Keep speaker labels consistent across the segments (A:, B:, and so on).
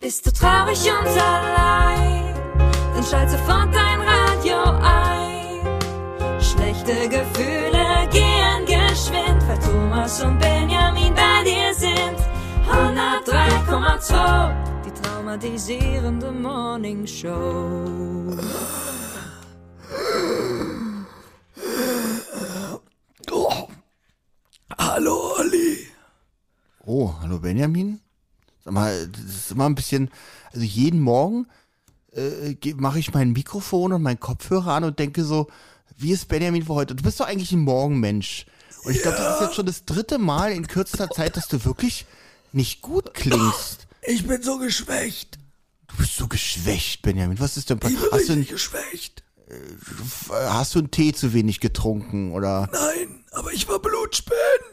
A: Bist du traurig und allein, dann schalt sofort dein Radio ein. Schlechte Gefühle gehen geschwind, weil Thomas und Benjamin bei dir sind. 103,2, die traumatisierende Morning Show.
B: Oh. Hallo, Olli.
C: Oh, hallo Benjamin. Sag mal, das ist immer ein bisschen, also jeden Morgen mache ich mein Mikrofon und meinen Kopfhörer an und denke so, wie ist Benjamin für heute? Du bist doch eigentlich ein Morgenmensch. Und ich glaube, das ist jetzt schon das 3. Mal in kürzester Zeit, dass du wirklich nicht gut klingst.
B: Ich bin so geschwächt.
C: Du bist so geschwächt, Benjamin. Was ist denn passiert?
B: Ich bin geschwächt.
C: Hast du einen Tee zu wenig getrunken, oder?
B: Nein, aber ich war Blutspenden.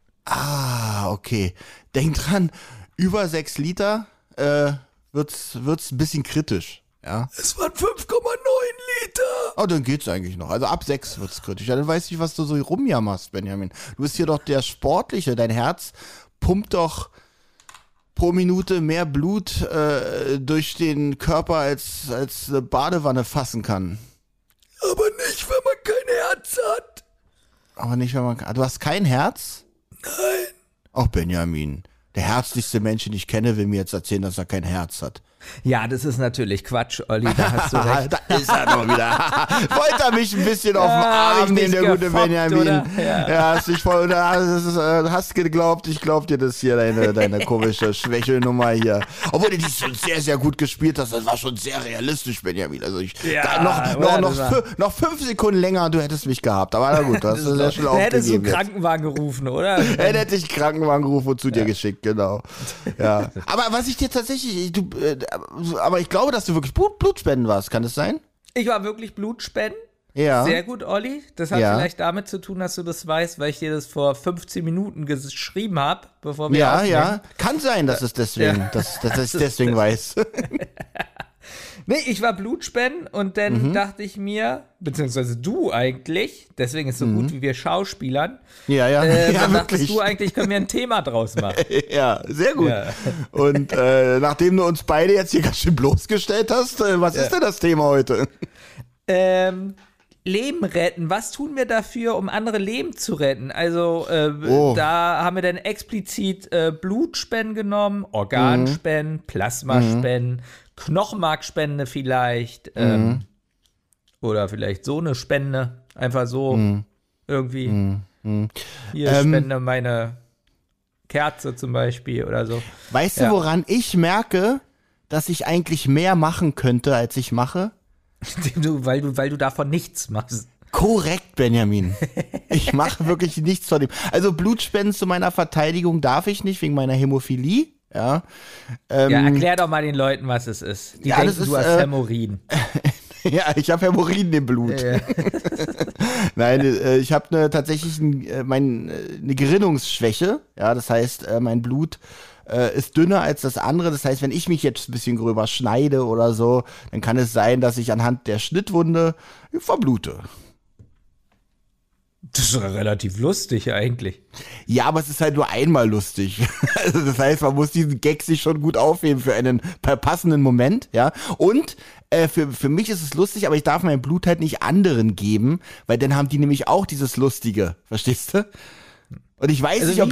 C: Ah, okay. Denk dran, über 6 Liter wird's ein bisschen kritisch, ja?
B: Es waren 5,9 Liter.
C: Oh, dann geht's eigentlich noch. Also ab 6 wird's kritisch. Ja, dann weiß ich, was du so rumjammerst, Benjamin. Du bist hier doch der Sportliche. Dein Herz pumpt doch pro Minute mehr Blut durch den Körper, als eine Badewanne fassen kann.
B: Aber nicht, wenn man kein Herz hat.
C: Aber nicht, wenn man... Du hast kein Herz?
B: Nein.
C: Ach, Benjamin. Der herzlichste Mensch, den ich kenne, will mir jetzt erzählen, dass er kein Herz hat.
D: Ja, das ist natürlich Quatsch, Olli, da hast du recht.
C: Da ist er doch wieder. Wollte er mich ein bisschen auf den Arm nehmen, der gute Benjamin.
D: Oder?
C: Ja, hast dich voll, hast geglaubt, ich glaub dir das hier, deine komische Schwächelnummer hier. Obwohl du die schon sehr, sehr gut gespielt hast, das war schon sehr realistisch, Benjamin. Also noch 5 Sekunden länger, du hättest mich gehabt. Aber na gut, du hast das sehr schnell aufgegeben.
D: Hättest du einen Krankenwagen gerufen, oder?
C: Dann hätte ich einen Krankenwagen gerufen und zu dir geschickt, genau. Ja. Aber was ich dir tatsächlich, aber ich glaube, dass du wirklich Blutspenden warst, kann das sein?
D: Ich war wirklich Blutspenden.
C: Ja.
D: Sehr gut, Olli. Das hat vielleicht damit zu tun, dass du das weißt, weil ich dir das vor 15 Minuten geschrieben habe, bevor wir aufnehmen.
C: Ja. Kann sein, dass es deswegen, dass ich deswegen weiß.
D: Nee, ich war Blutspenden und dann dachte ich mir, beziehungsweise du eigentlich, deswegen ist es so gut wie wir Schauspielern, dann dachtest du eigentlich, können wir ein Thema draus machen.
C: Ja, sehr gut. Ja. Und nachdem du uns beide jetzt hier ganz schön bloßgestellt hast, was ist denn das Thema heute?
D: Leben retten. Was tun wir dafür, um andere Leben zu retten? Also da haben wir dann explizit Blutspenden genommen, Organspenden, Plasmaspenden, Knochenmarkspende vielleicht oder vielleicht so eine Spende. Einfach so irgendwie. Hier spende meine Kerze zum Beispiel oder so.
C: Weißt du, woran ich merke, dass ich eigentlich mehr machen könnte, als ich mache?
D: Weil du davon nichts machst.
C: Korrekt, Benjamin. Ich mache wirklich nichts von dem. Also Blutspenden zu meiner Verteidigung darf ich nicht, wegen meiner Hämophilie. Ja,
D: erklär doch mal den Leuten, was es ist. Die denken, du hast Hämorrhoiden.
C: Ja, ich habe Hämorrhoiden im Blut. Ja. Nein, ich habe tatsächlich eine Gerinnungsschwäche. Ja, das heißt, mein Blut ist dünner als das andere. Das heißt, wenn ich mich jetzt ein bisschen gröber schneide oder so, dann kann es sein, dass ich anhand der Schnittwunde verblute.
D: Das ist relativ lustig eigentlich.
C: Ja, aber es ist halt nur einmal lustig. Also das heißt, man muss diesen Gag sich schon gut aufheben für einen passenden Moment, ja. Und für mich ist es lustig, aber ich darf mein Blut halt nicht anderen geben, weil dann haben die nämlich auch dieses Lustige, verstehst du? Und ich weiß nicht, ob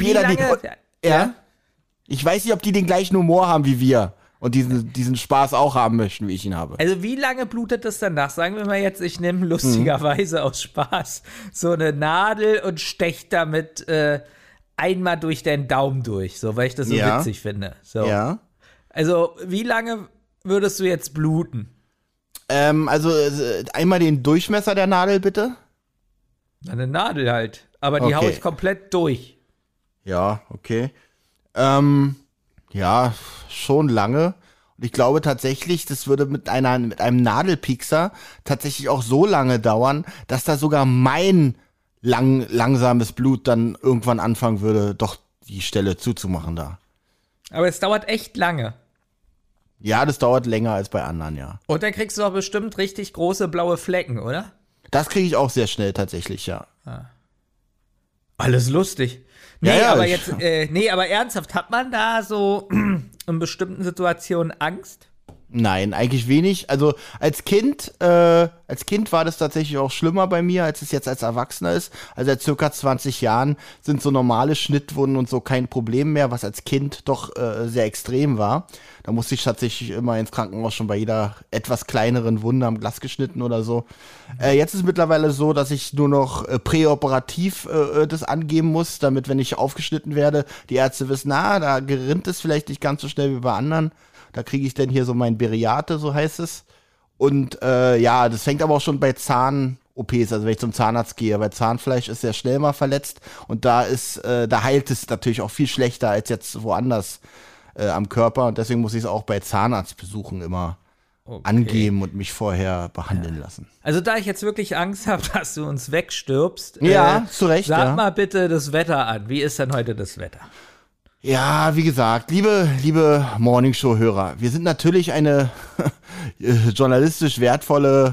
C: ich weiß nicht, ob die den gleichen Humor haben wie wir und diesen Spaß auch haben möchten, wie ich ihn habe.
D: Also wie lange blutet das danach? Sagen wir mal jetzt, ich nehme lustigerweise aus Spaß so eine Nadel und stech damit einmal durch deinen Daumen durch, so, weil ich das so witzig finde. So.
C: Ja.
D: Also wie lange würdest du jetzt bluten?
C: Also einmal den Durchmesser der Nadel, bitte.
D: Eine Nadel halt, aber die hau ich komplett durch.
C: Ja, okay. Ja, schon lange. Und ich glaube tatsächlich, das würde mit einem Nadelpiekser tatsächlich auch so lange dauern, dass da sogar mein langsames Blut dann irgendwann anfangen würde, doch die Stelle zuzumachen da.
D: Aber es dauert echt lange.
C: Ja, das dauert länger als bei anderen, ja.
D: Und dann kriegst du doch bestimmt richtig große blaue Flecken, oder?
C: Das kriege ich auch sehr schnell tatsächlich, ja.
D: Alles lustig. Nee, aber ernsthaft, hat man da so in bestimmten Situationen Angst?
C: Nein, eigentlich wenig. Also als Kind war das tatsächlich auch schlimmer bei mir, als es jetzt als Erwachsener ist. Also seit circa 20 Jahren sind so normale Schnittwunden und so kein Problem mehr, was als Kind doch sehr extrem war. Da musste ich tatsächlich immer ins Krankenhaus schon bei jeder etwas kleineren Wunde am Glas geschnitten oder so. Jetzt ist es mittlerweile so, dass ich nur noch präoperativ das angeben muss, damit, wenn ich aufgeschnitten werde, die Ärzte wissen, da gerinnt es vielleicht nicht ganz so schnell wie bei anderen. Da kriege ich dann hier so mein Beriate, so heißt es. Und das fängt aber auch schon bei Zahn-OPs, also wenn ich zum Zahnarzt gehe, weil Zahnfleisch ist sehr schnell mal verletzt und da heilt es natürlich auch viel schlechter als jetzt woanders am Körper und deswegen muss ich es auch bei Zahnarztbesuchen immer angeben und mich vorher behandeln lassen.
D: Also da ich jetzt wirklich Angst habe, dass du uns wegstirbst,
C: zu Recht,
D: sag mal bitte das Wetter an. Wie ist denn heute das Wetter?
C: Ja, wie gesagt, liebe Morningshow-Hörer, wir sind natürlich eine journalistisch wertvolle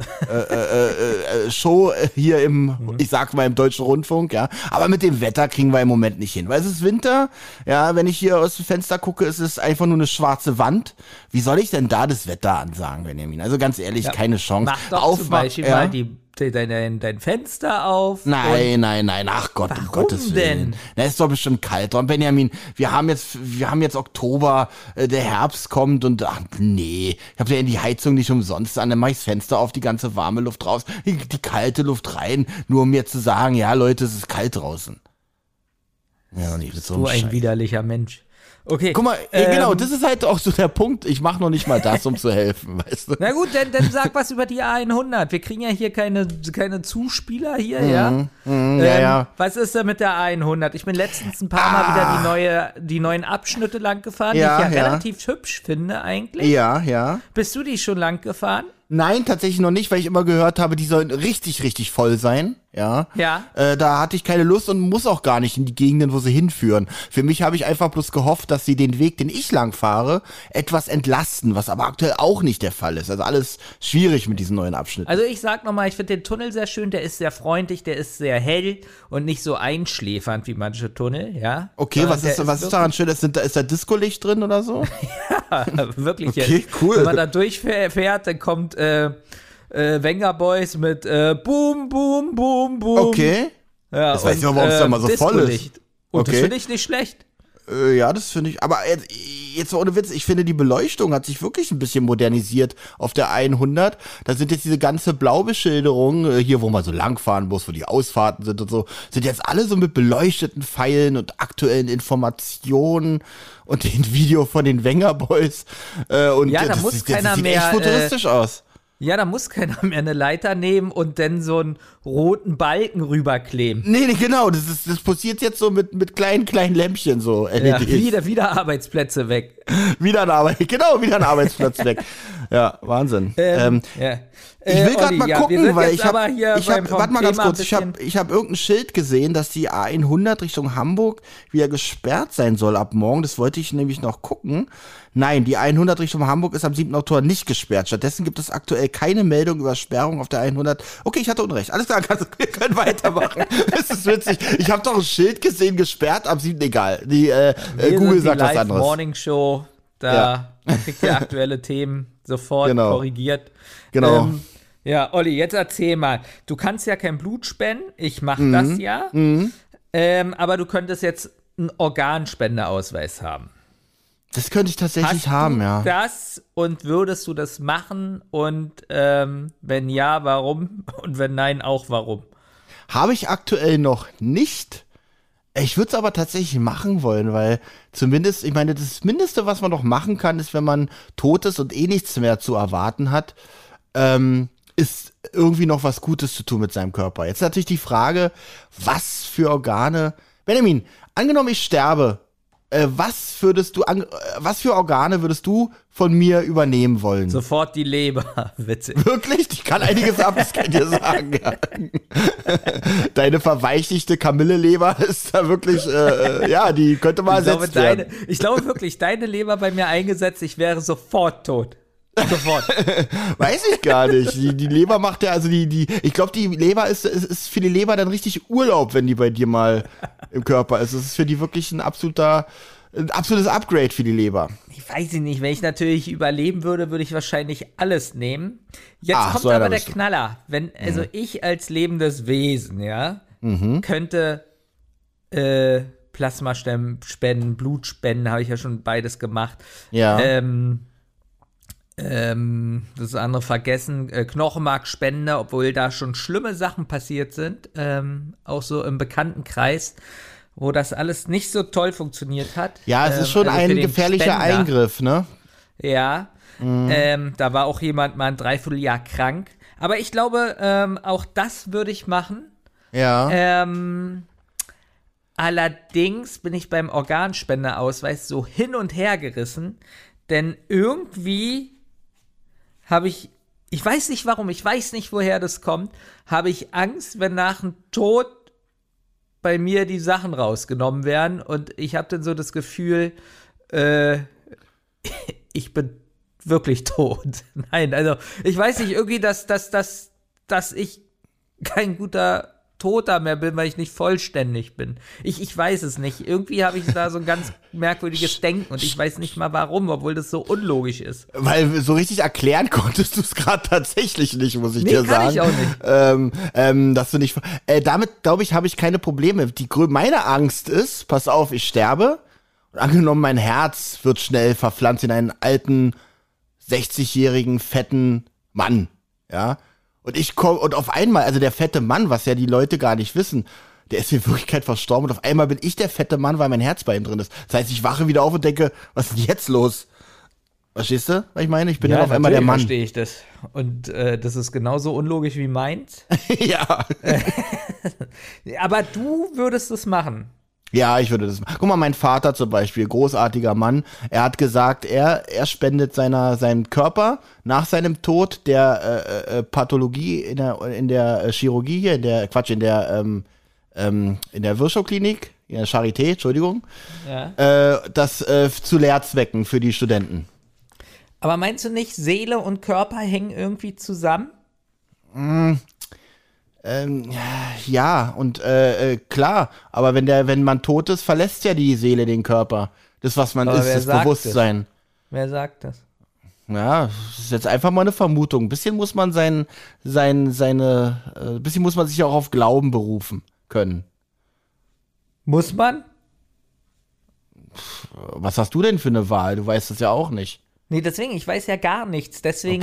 C: Show hier ich sag mal im Deutschen Rundfunk, ja. Aber mit dem Wetter kriegen wir im Moment nicht hin, weil es ist Winter, ja, wenn ich hier aus dem Fenster gucke, ist es einfach nur eine schwarze Wand. Wie soll ich denn da das Wetter ansagen, Benjamin? Also ganz ehrlich, keine Chance.
D: Mach doch zum Beispiel mal dein Fenster auf.
C: Nein, ach Gott, um Gottes Willen.
D: Denn?
C: Na, ist doch bestimmt kalt. Und Benjamin, wir haben jetzt Oktober, der Herbst kommt und ich habe ja die Heizung nicht umsonst an, dann mache ich das Fenster auf, die ganze warme Luft raus, die kalte Luft rein, nur um mir zu sagen, ja Leute, es ist kalt draußen. Ja, nicht so
D: ein widerlicher Mensch. Okay.
C: Guck mal, genau, das ist halt auch so der Punkt. Ich mache noch nicht mal das, um zu helfen, weißt du?
D: Na gut, dann sag was über die A100. Wir kriegen ja hier keine Zuspieler hier, ja?
C: Ja.
D: Was ist denn mit der A100? Ich bin letztens ein paar Mal wieder die neuen Abschnitte lang gefahren, die ich relativ hübsch finde eigentlich.
C: Ja.
D: Bist du die schon lang gefahren?
C: Nein, tatsächlich noch nicht, weil ich immer gehört habe, die sollen richtig, richtig voll sein. Ja. Da hatte ich keine Lust und muss auch gar nicht in die Gegenden, wo sie hinführen. Für mich habe ich einfach bloß gehofft, dass sie den Weg, den ich lang fahre, etwas entlasten, was aber aktuell auch nicht der Fall ist. Also alles schwierig mit diesen neuen Abschnitten.
D: Also ich sag nochmal, ich finde den Tunnel sehr schön, der ist sehr freundlich, der ist sehr hell und nicht so einschläfernd wie manche Tunnel, ja.
C: Okay, was ist daran schön? Ist da Discolicht drin oder so?
D: Ja, wirklich.
C: Okay, cool.
D: Wenn man da durchfährt, dann kommt Wenger Boys mit Boom, Boom, Boom, Boom.
C: Okay.
D: Ja,
C: das weiß ich aber, warum es da mal so voll ist.
D: Und das finde ich nicht schlecht.
C: Ja, das finde ich. Aber jetzt mal ohne Witz, ich finde, die Beleuchtung hat sich wirklich ein bisschen modernisiert auf der 100. Da sind jetzt diese ganze Blaubeschilderung, hier, wo man so langfahren muss, wo die Ausfahrten sind und so, sind jetzt alle so mit beleuchteten Pfeilen und aktuellen Informationen und den Video von den Wenger Boys. Und
D: ja,
C: das
D: sieht echt
C: futuristisch aus.
D: Ja, da muss keiner mehr eine Leiter nehmen und dann so einen roten Balken rüberkleben.
C: Nee, genau, das passiert jetzt so mit kleinen Lämpchen, so LEDs.
D: Ja, wieder Arbeitsplätze weg.
C: wieder ein Arbeitsplatz weg. Ja, Wahnsinn. Ich will gerade mal gucken, weil warte mal ganz kurz, ich hab irgendein Schild gesehen, dass die A100 Richtung Hamburg wieder gesperrt sein soll ab morgen. Das wollte ich nämlich noch gucken. Nein, die A100 Richtung Hamburg ist am 7. Oktober nicht gesperrt. Stattdessen gibt es aktuell keine Meldung über Sperrung auf der A100. Okay, ich hatte Unrecht. Alles klar, wir können weitermachen. Das ist witzig. Ich habe doch ein Schild gesehen, gesperrt am 7. Egal. Google sagt was anderes.
D: Morning Show, da kriegt ihr aktuelle Themen sofort korrigiert.
C: Genau.
D: Ja, Olli, jetzt erzähl mal. Du kannst ja kein Blut spenden. Ich mache das ja. Aber du könntest jetzt einen Organspendeausweis haben.
C: Das könnte ich tatsächlich haben, ja.
D: Hast du das und würdest du das machen? Und wenn ja, warum? Und wenn nein, auch warum?
C: Habe ich aktuell noch nicht. Ich würde es aber tatsächlich machen wollen, weil zumindest, ich meine, das Mindeste, was man noch machen kann, ist, wenn man tot ist und nichts mehr zu erwarten hat, ist irgendwie noch was Gutes zu tun mit seinem Körper. Jetzt natürlich die Frage, was für Organe. Benjamin, angenommen ich sterbe, was für Organe würdest du von mir übernehmen wollen?
D: Sofort die Leber, witzig.
C: Wirklich? Die kann einiges ab, das kann ich dir sagen. Ja. Deine verweichlichte Kamilleleber ist da wirklich, die könnte mal ersetzt werden.
D: Ich glaube wirklich, deine Leber bei mir eingesetzt, ich wäre sofort tot. Sofort.
C: Weiß ich gar nicht. Die Leber macht ja, also ich glaube, die Leber ist für die Leber dann richtig Urlaub, wenn die bei dir mal im Körper ist. Das ist für die wirklich ein absoluter ein absolutes Upgrade für die Leber.
D: Ich weiß nicht, wenn ich natürlich überleben würde, würde ich wahrscheinlich alles nehmen. Jetzt kommt
C: so
D: aber
C: einer
D: der
C: bist du.
D: Knaller. Also ich als lebendes Wesen, ja, könnte Plasma spenden, Blut spenden, habe ich ja schon beides gemacht.
C: Ja.
D: Das andere vergessen, Knochenmarkspende, obwohl da schon schlimme Sachen passiert sind, auch so im Bekanntenkreis, wo das alles nicht so toll funktioniert hat.
C: Ja, es ist schon
D: also für
C: ein
D: den
C: gefährlicher
D: Spender.
C: Eingriff, ne?
D: Ja, da war auch jemand mal ein Dreivierteljahr krank. Aber ich glaube, auch das würde ich machen.
C: Ja.
D: Allerdings bin ich beim Organspendeausweis so hin und her gerissen, denn irgendwie habe ich weiß nicht warum, ich weiß nicht, woher das kommt, habe ich Angst, wenn nach dem Tod bei mir die Sachen rausgenommen werden und ich habe dann so das Gefühl, ich bin wirklich tot. Nein, also ich weiß nicht, irgendwie, dass ich kein guter Toter mehr bin, weil ich nicht vollständig bin. Ich weiß es nicht. Irgendwie habe ich da so ein ganz merkwürdiges Denken und ich weiß nicht mal warum, obwohl das so unlogisch ist.
C: Weil so richtig erklären konntest du es gerade tatsächlich nicht, muss ich dir sagen.
D: Nee, kann ich auch
C: nicht. Dass du nicht. Damit, glaube ich, habe ich keine Probleme. Meine Angst ist, pass auf, ich sterbe und angenommen, mein Herz wird schnell verpflanzt in einen alten, 60-jährigen, fetten Mann. Ja. Und ich komme, und auf einmal, also der fette Mann, was ja die Leute gar nicht wissen, der ist in Wirklichkeit verstorben und auf einmal bin ich der fette Mann, weil mein Herz bei ihm drin ist. Das heißt, ich wache wieder auf und denke, was ist denn jetzt los? Verstehst du, was ich meine? Ich bin dann auf einmal der Mann.
D: Verstehe ich das. Und das ist genauso unlogisch wie meins.
C: Ja.
D: Aber du würdest es machen.
C: Ja, ich würde das machen. Guck mal, mein Vater zum Beispiel, großartiger Mann, er hat gesagt, er spendet seinen Körper nach seinem Tod der Pathologie in der Chirurgie hier, in der Virchow-Klinik, in der Charité, Entschuldigung, das zu Lehrzwecken für die Studenten.
D: Aber meinst du nicht, Seele und Körper hängen irgendwie zusammen?
C: Ja, und klar, aber wenn man tot ist, verlässt ja die Seele den Körper. Das, was man ist, das Bewusstsein.
D: Wer sagt das?
C: Ja, das ist jetzt einfach mal eine Vermutung. Ein bisschen muss man bisschen muss man sich auch auf Glauben berufen können.
D: Muss man?
C: Was hast du denn für eine Wahl? Du weißt das ja auch nicht.
D: Nee, deswegen, ich weiß ja gar nichts. Deswegen,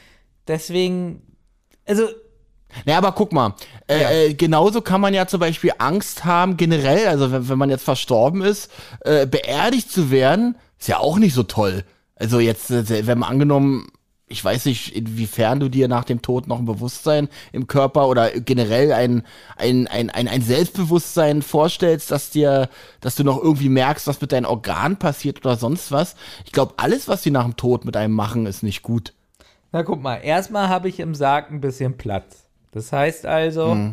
D: also.
C: Naja, aber guck mal, genauso kann man ja zum Beispiel Angst haben, generell, also wenn man jetzt verstorben ist, beerdigt zu werden, ist ja auch nicht so toll. Also jetzt, wenn man angenommen, ich weiß nicht, inwiefern du dir nach dem Tod noch ein Bewusstsein im Körper oder generell ein Selbstbewusstsein vorstellst, dass du noch irgendwie merkst, was mit deinen Organen passiert oder sonst was. Ich glaube, alles, was sie nach dem Tod mit einem machen, ist nicht gut.
D: Na guck mal, erstmal habe ich im Sarg ein bisschen Platz. Das heißt also,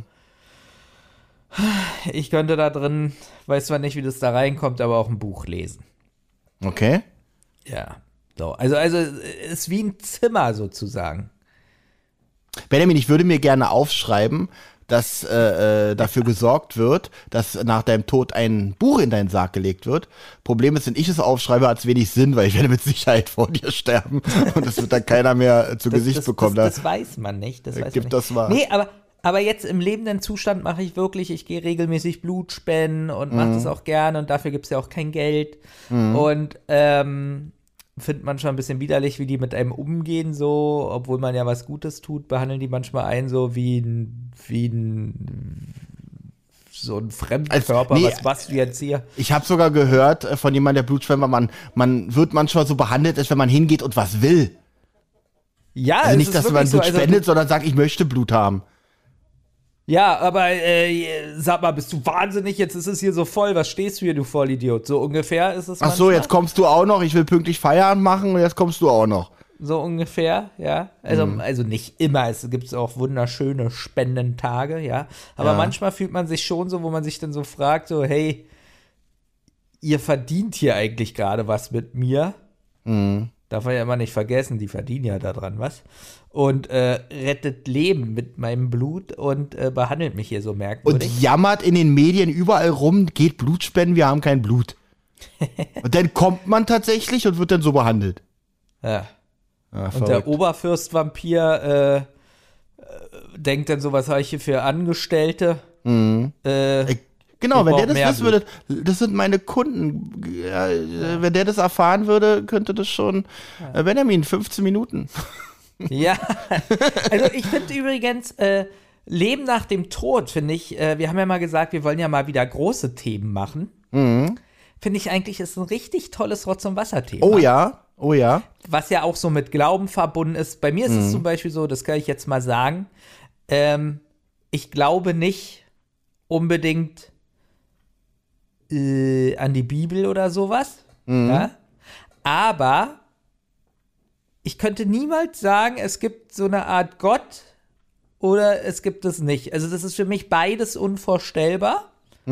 D: ich könnte da drin, weiß zwar nicht, wie das da reinkommt, aber auch ein Buch lesen.
C: Okay.
D: Ja, so. Also ist wie ein Zimmer sozusagen.
C: Benjamin, ich würde mir gerne aufschreiben, dass dafür gesorgt wird, dass nach deinem Tod ein Buch in deinen Sarg gelegt wird. Problem ist, wenn ich es aufschreibe, hat es wenig Sinn, weil ich werde mit Sicherheit vor dir sterben und das wird dann keiner mehr zu Gesicht bekommen.
D: Das weiß man nicht. Das weiß man nicht.
C: Das wahr.
D: Nee, aber jetzt im lebenden Zustand mache ich wirklich, ich gehe regelmäßig Blut spenden und mache das auch gerne und dafür gibt es ja auch kein Geld. Und findet man schon ein bisschen widerlich, wie die mit einem umgehen, so, obwohl man ja was Gutes tut, behandeln die manchmal einen so wie so ein Fremdkörper.
C: Nee,
D: was machst du jetzt hier?
C: Ich habe sogar gehört von jemandem, der Blutspender, man wird manchmal so behandelt, als wenn man hingeht und was will.
D: Ja,
C: also nicht, dass man Blut spendet, sondern sagt, ich möchte Blut haben.
D: Ja, aber sag mal, bist du wahnsinnig? Jetzt ist es hier so voll. Was stehst du hier, du Vollidiot? So ungefähr ist es
C: manchmal. Ach so, jetzt kommst du auch noch. Ich will pünktlich Feierabend machen und jetzt kommst du auch noch.
D: So ungefähr, ja. Also nicht immer. Es gibt auch wunderschöne Spendentage, ja. Aber manchmal fühlt man sich schon so, wo man sich dann so fragt, so, hey, ihr verdient hier eigentlich gerade was mit mir. Darf man ja immer nicht vergessen, die verdienen ja daran was. Und rettet Leben mit meinem Blut und behandelt mich hier so merkwürdig.
C: Und jammert in den Medien überall rum, geht Blut spenden, wir haben kein Blut. Und dann kommt man tatsächlich und wird dann so behandelt.
D: Ja.
C: Ja,
D: Und der Oberfürstvampir denkt dann so, was habe ich hier für Angestellte?
C: Genau, wenn der das wissen würde, das sind meine Kunden. Ja, wenn der das erfahren würde, könnte das schon, Benjamin, 15 Minuten.
D: Ja, also ich finde übrigens, Leben nach dem Tod, finde ich, wir haben ja mal gesagt, wir wollen ja mal wieder große Themen machen. Finde ich eigentlich, ist ein richtig tolles Rotz- und Wasser-Thema.
C: Oh ja.
D: Was ja auch so mit Glauben verbunden ist. Bei mir ist es zum Beispiel so, das kann ich jetzt mal sagen, ich glaube nicht unbedingt an die Bibel oder sowas, ja? Aber ich könnte niemals sagen, es gibt so eine Art Gott oder es gibt es nicht. Also das ist für mich beides unvorstellbar.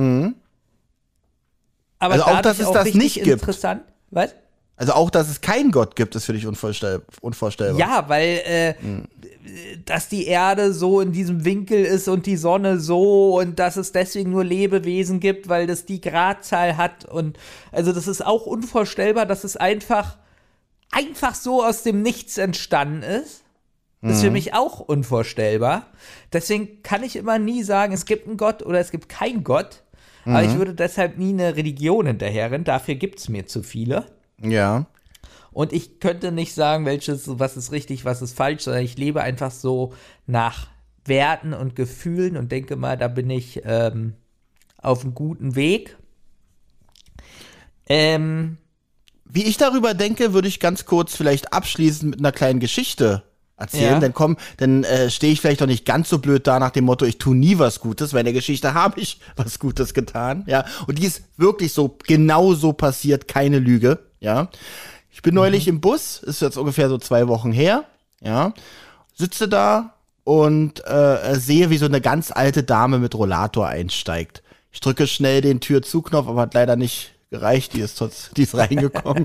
D: Aber
C: also auch, dass es das nicht
D: interessant.
C: gibt.
D: Was?
C: Also auch, dass es keinen Gott gibt, ist für dich unvorstellbar.
D: Ja, weil dass die Erde so in diesem Winkel ist und die Sonne so und dass es deswegen nur Lebewesen gibt, weil das die Gradzahl hat und also das ist auch unvorstellbar, dass es einfach so aus dem Nichts entstanden ist. Das ist für mich auch unvorstellbar. Deswegen kann ich immer nie sagen, es gibt einen Gott oder es gibt keinen Gott. Aber ich würde deshalb nie eine Religion hinterherrennen. Dafür gibt es mir zu viele.
C: Ja.
D: Und ich könnte nicht sagen, was ist richtig, was ist falsch, sondern ich lebe einfach so nach Werten und Gefühlen und denke mal, da bin ich auf einem guten Weg.
C: Wie ich darüber denke, würde ich ganz kurz vielleicht abschließen mit einer kleinen Geschichte erzählen.
D: Ja.
C: Dann stehe ich vielleicht doch nicht ganz so blöd da nach dem Motto, ich tue nie was Gutes, weil in der Geschichte habe ich was Gutes getan, ja. Und die ist wirklich so, genau so passiert, keine Lüge, ja. Ich bin neulich im Bus, ist jetzt ungefähr so 2 Wochen her, ja. Sitze da und sehe, wie so eine ganz alte Dame mit Rollator einsteigt. Ich drücke schnell den Tür-zu-Knopf, aber hat leider nicht gereicht, die ist reingekommen.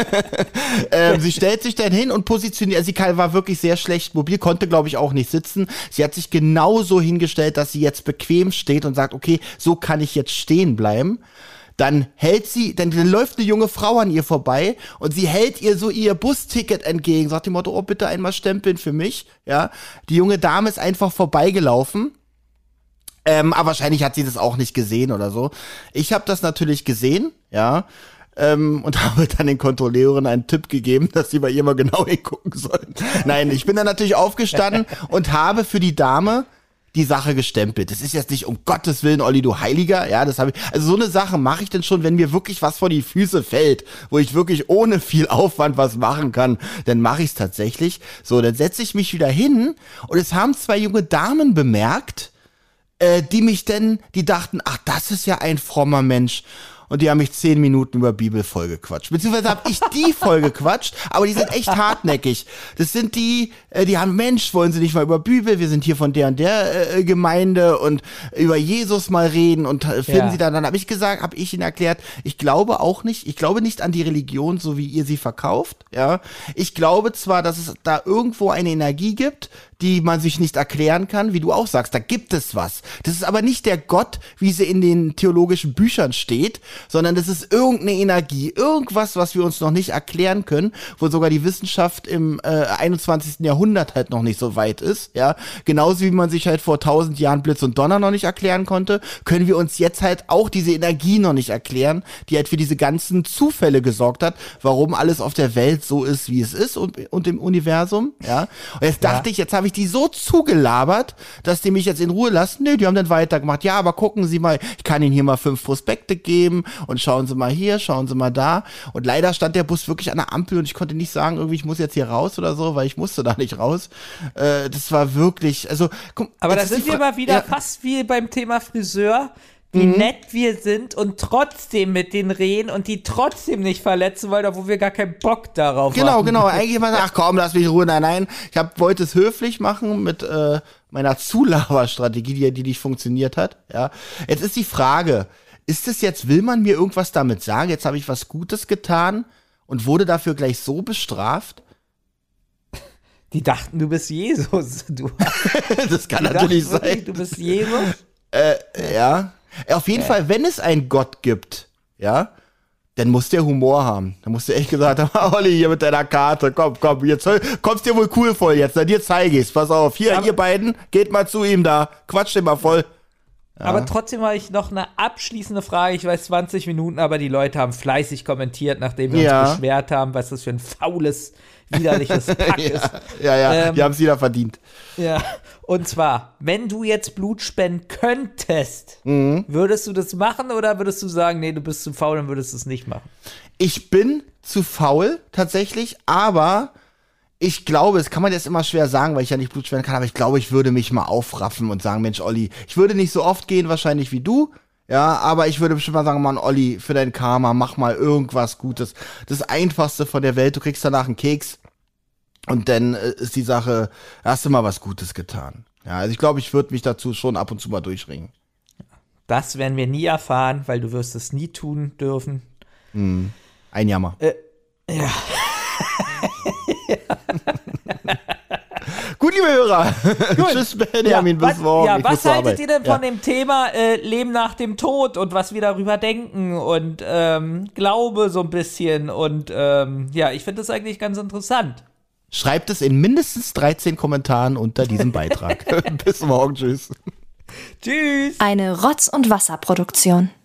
C: Sie stellt sich dann hin und positioniert, also sie war wirklich sehr schlecht mobil, konnte glaube ich auch nicht sitzen. Sie hat sich genauso hingestellt, dass sie jetzt bequem steht und sagt, okay, so kann ich jetzt stehen bleiben. Dann dann läuft eine junge Frau an ihr vorbei und sie hält ihr so ihr Busticket entgegen, sagt dem Motto, oh bitte einmal stempeln für mich, ja. Die junge Dame ist einfach vorbeigelaufen. Aber wahrscheinlich hat sie das auch nicht gesehen oder so. Ich habe das natürlich gesehen, ja, und habe dann den Kontrolleuren einen Tipp gegeben, dass sie bei ihr mal genau hingucken sollen. Nein, ich bin dann natürlich aufgestanden und habe für die Dame die Sache gestempelt. Das ist jetzt nicht um Gottes Willen, Olli, du Heiliger, ja, das habe ich. Also so eine Sache mache ich denn schon, wenn mir wirklich was vor die Füße fällt, wo ich wirklich ohne viel Aufwand was machen kann, dann mache ich es tatsächlich. So, dann setze ich mich wieder hin und es haben 2 junge Damen bemerkt, die dachten, ach, das ist ja ein frommer Mensch. Und die haben mich 10 Minuten über Bibel vollgequatscht. Beziehungsweise habe ich die vollgequatscht, aber die sind echt hartnäckig. Das sind die haben, Mensch, wollen sie nicht mal über Bibel, wir sind hier von der und der Gemeinde und über Jesus mal reden und finden sie dann habe ich ihnen erklärt, ich glaube nicht an die Religion, so wie ihr sie verkauft, ja. Ich glaube zwar, dass es da irgendwo eine Energie gibt, die man sich nicht erklären kann, wie du auch sagst, da gibt es was. Das ist aber nicht der Gott, wie sie in den theologischen Büchern steht, sondern das ist irgendeine Energie, irgendwas, was wir uns noch nicht erklären können, wo sogar die Wissenschaft im 21. Jahrhundert halt noch nicht so weit ist, ja. Genauso wie man sich halt vor 1000 Jahren Blitz und Donner noch nicht erklären konnte, können wir uns jetzt halt auch diese Energie noch nicht erklären, die halt für diese ganzen Zufälle gesorgt hat, warum alles auf der Welt so ist, wie es ist und im Universum, ja. Und jetzt dachte ich, jetzt habe ich die so zugelabert, dass die mich jetzt in Ruhe lassen. Nö, die haben dann weitergemacht. Ja, aber gucken Sie mal, ich kann Ihnen hier mal 5 Prospekte geben und schauen Sie mal hier, schauen Sie mal da. Und leider stand der Bus wirklich an der Ampel und ich konnte nicht sagen, irgendwie, ich muss jetzt hier raus oder so, weil ich musste da nicht raus. Das war wirklich, also, guck,
D: aber da sind wir mal wieder fast wie beim Thema Friseur, wie nett wir sind und trotzdem mit denen reden und die trotzdem nicht verletzen wollen, obwohl wir gar keinen Bock darauf haben.
C: Genau. Eigentlich immer, ach komm, lass mich in Ruhe. Nein. Ich wollte es höflich machen mit meiner Zulaberstrategie, die nicht funktioniert hat. Ja. Jetzt ist die Frage, will man mir irgendwas damit sagen? Jetzt habe ich was Gutes getan und wurde dafür gleich so bestraft?
D: Die dachten, du bist Jesus.
C: Das kann natürlich sein.
D: Wirklich, du bist Jesus?
C: Ja. Auf jeden Fall, wenn es einen Gott gibt, ja, dann muss der Humor haben. Dann musst du echt gesagt haben, Olli, hier mit deiner Karte, komm, jetzt kommst dir wohl cool voll jetzt, dir zeige ich's, pass auf, hier, ihr beiden, geht mal zu ihm da, quatscht den mal voll. Ja.
D: Aber trotzdem habe ich noch eine abschließende Frage. Ich weiß 20 Minuten, aber die Leute haben fleißig kommentiert, nachdem wir uns beschwert haben, was das für ein faules, widerliches Pack ist.
C: Ja, die haben es wieder verdient.
D: Ja, und zwar, wenn du jetzt Blut spenden könntest, würdest du das machen oder würdest du sagen, nee, du bist zu faul und würdest es nicht machen?
C: Ich bin zu faul, tatsächlich, aber ich glaube, das kann man jetzt immer schwer sagen, weil ich ja nicht Blut spenden kann, aber ich glaube, ich würde mich mal aufraffen und sagen, Mensch, Olli, ich würde nicht so oft gehen, wahrscheinlich wie du, ja, aber ich würde bestimmt mal sagen, Mann, Olli, für dein Karma, mach mal irgendwas Gutes. Das Einfachste von der Welt, du kriegst danach einen Keks und dann ist die Sache, hast du mal was Gutes getan. Ja, also ich glaube, ich würde mich dazu schon ab und zu mal durchringen.
D: Das werden wir nie erfahren, weil du wirst es nie tun dürfen.
C: Ein Jammer.
D: Ja.
C: Gut, liebe Hörer. Tschüss, Benjamin, bis morgen.
D: Ja, was haltet ihr denn von dem Thema Leben nach dem Tod und was wir darüber denken und Glaube so ein bisschen und ich finde das eigentlich ganz interessant.
C: Schreibt es in mindestens 13 Kommentaren unter diesem Beitrag. Bis morgen, tschüss.
D: Tschüss.
E: Eine Rotz- und Wasserproduktion.